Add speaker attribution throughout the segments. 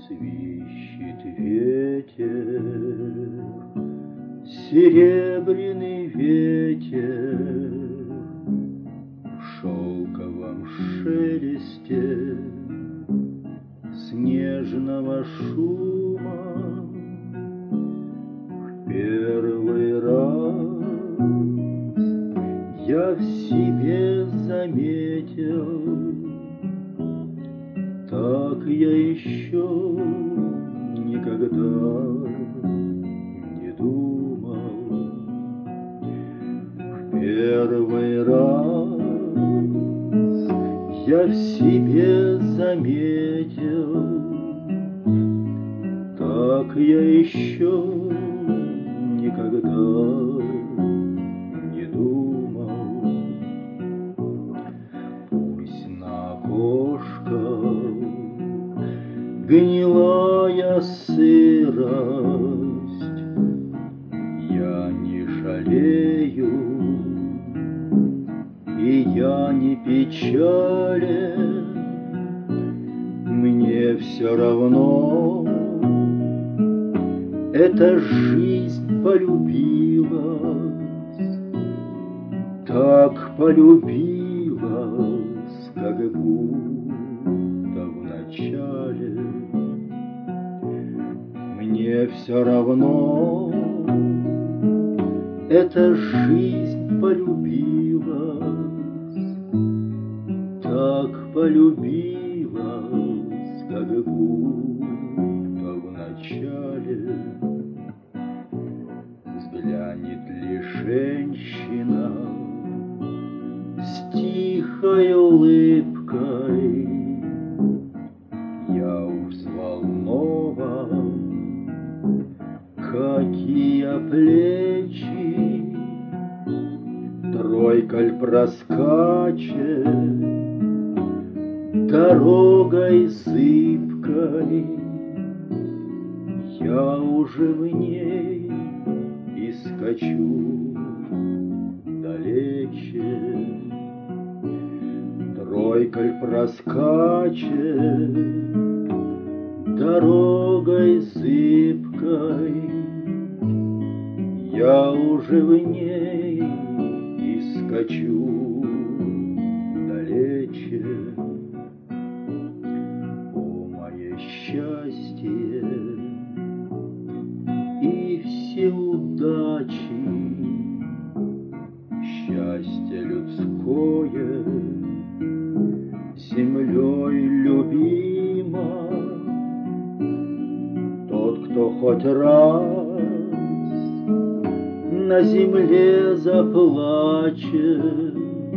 Speaker 1: Свищет ветер, серебряный ветер, в шелковом шелесте снежного шума. В первый раз я в себе заметил, так я еще никогда не думал. В первый раз я в себе заметил, так я еще никогда не думал. Пусть на окошко гнилая сырость, я не жалею, и я не печален. Мне все равно, эта жизнь полюбилась, так полюбилась, как будто в начале. Мне все равно, эта жизнь полюбилась, так полюбилась, как будто в начале. Взглянет ли женщина с тихой улыбкой, я взволнован, какие плечи, тройкаль проскачет дорогой зыбкой, я уже в ней и скачу далече. Тройкаль проскачет дорогой зыбкой, я уже в ней и скачу далече. О, мое счастье и все удачи, счастье людское, землей любимо. Тот, кто хоть раз на земле заплачет,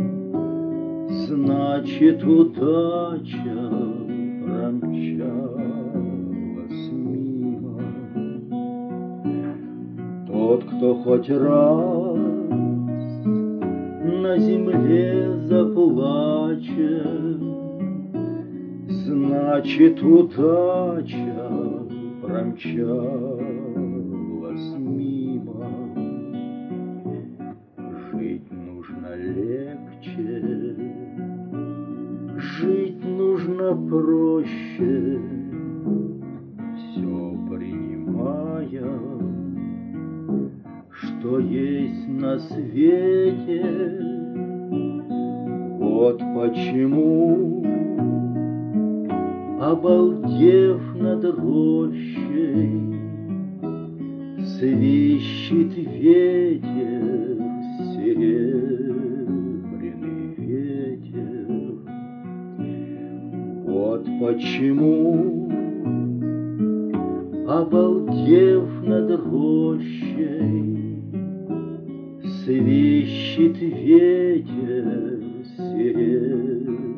Speaker 1: значит, удача промчалась мимо. Тот, кто хоть раз на земле заплачет, значит, удача промчалась мимо. Жить нужно легче, жить нужно проще, все принимая, что есть на свете. Вот почему, обалдев над рощей, свищет ветер, серебряный ветер. Вот почему, обалдев над рощей, свищет ветер, серебряный